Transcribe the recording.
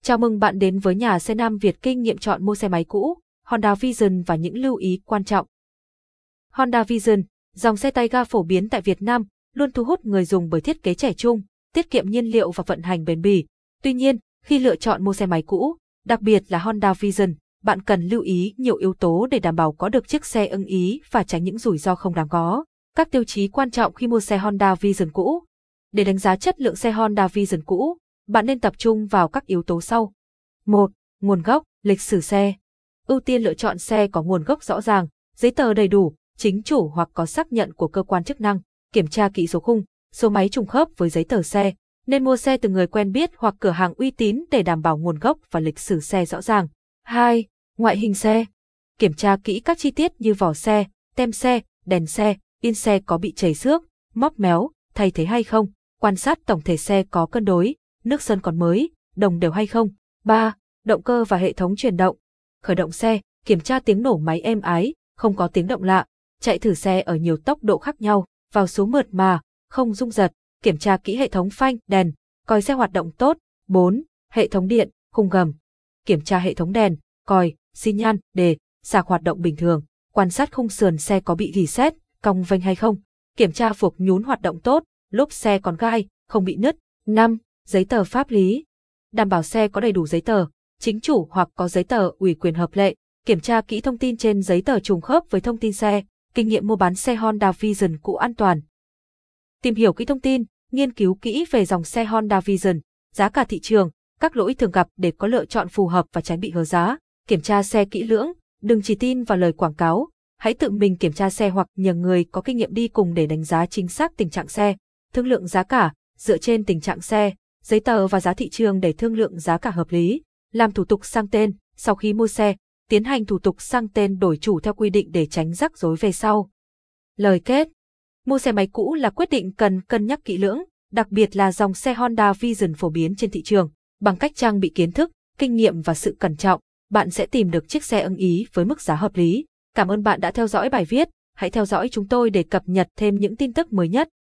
Chào mừng bạn đến với nhà xe Nam Việt kinh nghiệm chọn mua xe máy cũ, Honda Vision và những lưu ý quan trọng. Honda Vision, dòng xe tay ga phổ biến tại Việt Nam, luôn thu hút người dùng bởi thiết kế trẻ trung, tiết kiệm nhiên liệu và vận hành bền bỉ. Tuy nhiên, khi lựa chọn mua xe máy cũ, đặc biệt là Honda Vision, bạn cần lưu ý nhiều yếu tố để đảm bảo có được chiếc xe ưng ý và tránh những rủi ro không đáng có. Các tiêu chí quan trọng khi mua xe Honda Vision cũ. Để đánh giá chất lượng xe Honda Vision cũ, bạn nên tập trung vào các yếu tố sau. 1. Nguồn gốc, lịch sử xe. Ưu tiên lựa chọn xe có nguồn gốc rõ ràng, giấy tờ đầy đủ, chính chủ hoặc có xác nhận của cơ quan chức năng. Kiểm tra kỹ số khung, số máy trùng khớp với giấy tờ xe. Nên mua xe từ người quen biết hoặc cửa hàng uy tín để đảm bảo nguồn gốc và lịch sử xe rõ ràng. 2. Ngoại hình xe. Kiểm tra kỹ các chi tiết như vỏ xe, tem xe, đèn xe, in xe có bị chảy xước, móp méo, thay thế hay không. Quan sát tổng thể xe có cân đối, nước sơn còn mới, đồng đều hay không. 3. Động cơ và hệ thống truyền động. Khởi động xe, kiểm tra tiếng nổ máy êm ái, không có tiếng động lạ. Chạy thử xe ở nhiều tốc độ khác nhau, vào số mượt mà, không rung giật. Kiểm tra kỹ hệ thống phanh, đèn, còi xe hoạt động tốt. 4. Hệ thống điện, khung gầm. Kiểm tra hệ thống đèn, còi, xi nhan, đề, sạc hoạt động bình thường. Quan sát khung sườn xe có bị rỉ sét, cong vênh hay không. Kiểm tra phuộc nhún hoạt động tốt, lốp xe còn gai, không bị nứt. 5. Giấy tờ pháp lý. Đảm bảo xe có đầy đủ giấy tờ, chính chủ hoặc có giấy tờ ủy quyền hợp lệ. Kiểm tra kỹ thông tin trên giấy tờ trùng khớp với thông tin xe. Kinh nghiệm mua bán xe Honda Vision cũ an toàn. Tìm hiểu kỹ thông tin, nghiên cứu kỹ về dòng xe Honda Vision, giá cả thị trường, các lỗi thường gặp để có lựa chọn phù hợp và tránh bị hớ giá. Kiểm tra xe kỹ lưỡng, đừng chỉ tin vào lời quảng cáo. Hãy tự mình kiểm tra xe hoặc nhờ người có kinh nghiệm đi cùng để đánh giá chính xác tình trạng xe. Thương lượng giá cả, dựa trên tình trạng xe, giấy tờ và giá thị trường để thương lượng giá cả hợp lý. Làm thủ tục sang tên, sau khi mua xe, tiến hành thủ tục sang tên đổi chủ theo quy định để tránh rắc rối về sau. Lời kết. Mua xe máy cũ là quyết định cần cân nhắc kỹ lưỡng, đặc biệt là dòng xe Honda Vision phổ biến trên thị trường. Bằng cách trang bị kiến thức, kinh nghiệm và sự cẩn trọng, bạn sẽ tìm được chiếc xe ưng ý với mức giá hợp lý. Cảm ơn bạn đã theo dõi bài viết. Hãy theo dõi chúng tôi để cập nhật thêm những tin tức mới nhất.